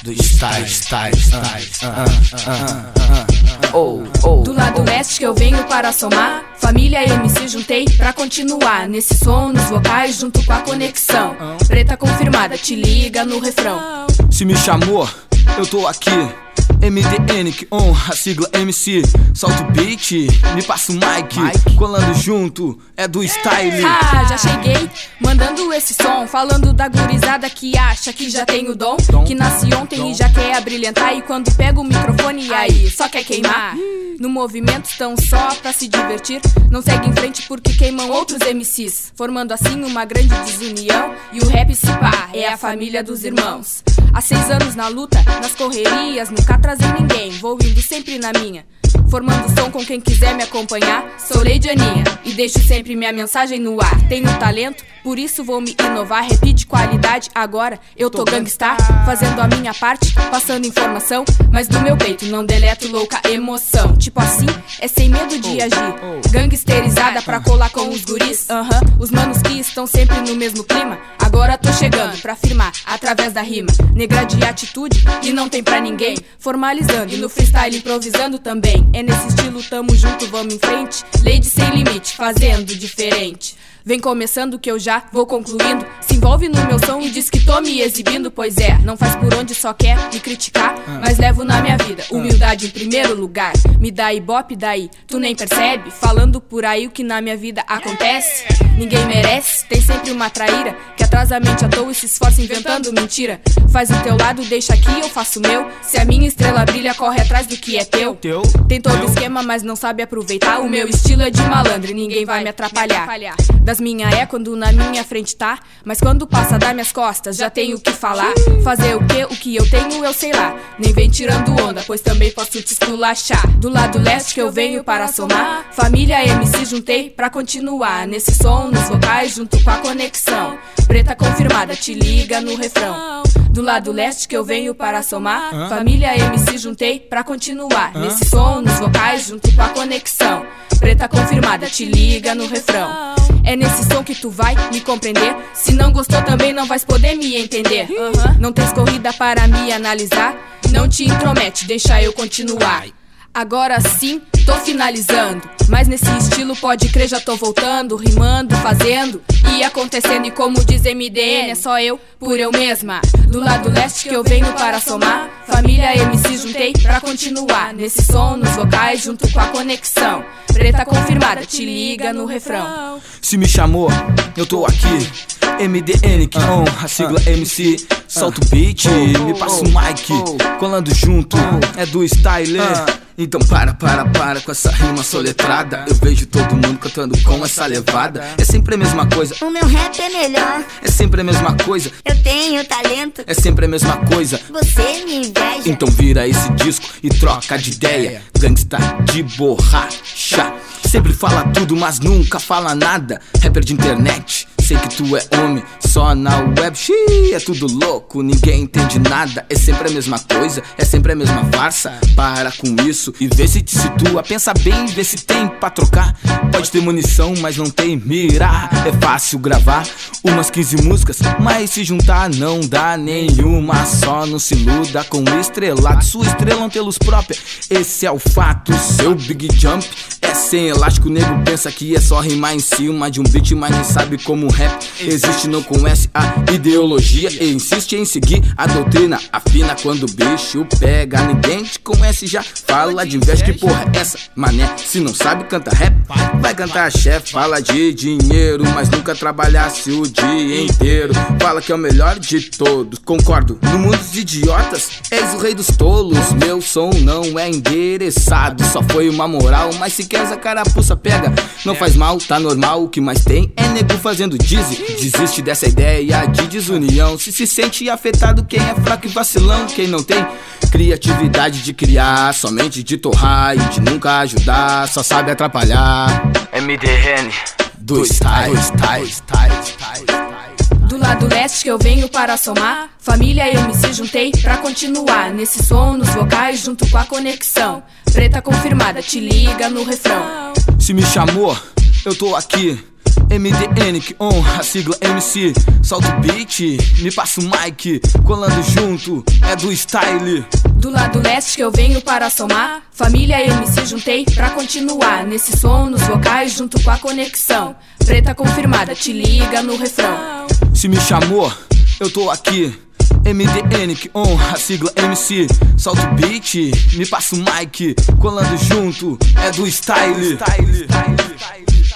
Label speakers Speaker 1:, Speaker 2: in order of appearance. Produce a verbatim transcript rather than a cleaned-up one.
Speaker 1: do style, style, style, oh, oh.
Speaker 2: Do lado leste que eu venho para somar, família M C juntei pra continuar nesse som, nos vocais, junto com a conexão. Preta confirmada, te liga no refrão.
Speaker 1: Se me chamou, eu tô aqui. M D N que on, a sigla M C. Solta o beat, me passa o mic, Mike. Colando junto, é do style.
Speaker 2: Ah, já cheguei, mandando esse som, falando da gurizada que acha que já tem o dom,
Speaker 1: dom
Speaker 2: que nasce ontem
Speaker 1: dom.
Speaker 2: E já quer abrilhantar. E quando pega o microfone aí, só quer queimar. No movimento estão só pra se divertir, não segue em frente porque queimam outros M Cs, formando assim uma grande desunião. E o rap se pá, é a família dos irmãos. Há seis anos na luta, nas correrias, nunca trazem ninguém, vou indo sempre na minha, formando som com quem quiser me acompanhar. Sou Lady Aninha e deixo sempre minha mensagem no ar. Tenho talento, por isso vou me inovar. Rap de qualidade, agora eu tô gangstar, fazendo a minha parte, passando informação, mas do meu peito não deleto louca emoção. Tipo assim, é sem medo de agir, gangsterizada pra colar com os guris. Aham, uhum. Os manos que estão sempre no mesmo clima, agora tô chegando pra firmar através da rima. Negra de atitude e não tem pra ninguém, formalizando e no freestyle improvisando também. É nesse estilo, tamo junto, vamos em frente. Lady sem limite, fazendo diferente. Vem começando que eu já vou concluindo. Se envolve no meu som e diz que tô me exibindo. Pois é, não faz por onde, só quer me criticar, mas levo na minha vida humildade em primeiro lugar. Me dá ibope daí, tu nem percebe, falando por aí o que na minha vida acontece. Ninguém merece, tem sempre uma traíra que atrasa a mente à toa e se esforça inventando mentira. Faz o teu lado, deixa aqui, eu faço o meu. Se a minha estrela brilha, corre atrás do que é teu. Tem todo esquema, mas não sabe aproveitar. O meu estilo é de malandro e ninguém vai me atrapalhar. Das minha é quando na minha frente tá, mas quando passa das minhas costas já tenho o que falar. Fazer o que, o que eu tenho eu sei lá. Nem vem tirando onda, pois também posso te esculachar. Do lado leste que eu venho para somar, família M C juntei pra continuar nesse som, nos vocais, junto com a conexão. Preta confirmada, te liga no refrão. Do lado leste que eu venho para somar, Hã? família M C juntei pra continuar Hã? nesse som, nos vocais, junto com a conexão. Preta confirmada, te liga no refrão. É nesse som que tu vai me compreender. Se não gostou também não vais poder me entender. Uhum. Não tens corrida para me analisar, não te intromete, deixa eu continuar. Agora sim, tô finalizando, mas nesse estilo pode crer, já tô voltando, rimando, fazendo e acontecendo. E como diz M D N, é só eu, por eu mesma. Do lado leste que eu venho para somar, família M C juntei pra continuar nesse som, nos vocais, junto com a conexão. Preta confirmada, te liga no refrão.
Speaker 1: Se me chamou, eu tô aqui. M D N que on, a sigla M C. Solta o beat, me passa o mic, colando junto, é do style. Então para, para, para com essa rima soletrada. Eu vejo todo mundo cantando com essa levada. É sempre a mesma coisa,
Speaker 3: o meu rap é melhor.
Speaker 1: É sempre a mesma coisa,
Speaker 3: eu tenho talento.
Speaker 1: É sempre a mesma coisa,
Speaker 3: você me inveja.
Speaker 1: Então vira esse disco e troca de ideia. Gangsta de borracha, sempre fala tudo, mas nunca fala nada. Rapper de internet, sei que tu é homem, só na web, xiii, é tudo louco, ninguém entende nada. É sempre a mesma coisa, é sempre a mesma farsa. Para com isso e vê se te situa. Pensa bem, vê se tem pra trocar. Pode ter munição, mas não tem mira. É fácil gravar umas quinze músicas, mas se juntar não dá nenhuma só. Não se iluda com o estrelado, sua estrela não tem luz própria. Esse é o fato, seu big jump é sem elástico. O nego pensa que é só rimar em cima de um beat, mas nem sabe como rap existe, não conhece a ideologia e insiste em seguir a doutrina. Afina quando o bicho pega, ninguém te conhece, já fala de inveja. Que porra é essa, mané? Se não sabe cantar rap, vai cantar chefe. Fala de dinheiro, mas nunca trabalhasse o dia inteiro. Fala que é o melhor de todos, concordo. No mundo dos idiotas, és o rei dos tolos. Meu som não é endereçado, só foi uma moral, mas se quer essa carapuça pega. Não faz mal, tá normal, o que mais tem é nego fazendo dizzy. Desiste dessa ideia de desunião. Se se sente afetado, quem é fraco e vacilão. Quem não tem criatividade de criar, somente de torrar e de nunca ajudar, só sabe atrapalhar. M D N do style, style, style, style.
Speaker 2: Do lado leste que eu venho para somar, família M C juntei pra continuar nesse som, nos vocais, junto com a conexão. Preta confirmada, te liga no refrão.
Speaker 1: Se me chamou, eu tô aqui. M D N que honra a sigla M C. Solta o beat, me passa o mic. Colando junto, é do style.
Speaker 2: Do lado leste que eu venho para somar. Família M C juntei pra continuar. Nesse som, nos vocais, junto com a conexão. Preta confirmada, te liga no refrão.
Speaker 1: Se me chamou, eu tô aqui. M D N que honra a sigla M C. Solta o beat, me passa o mic. Colando junto, é do style, style, style, style.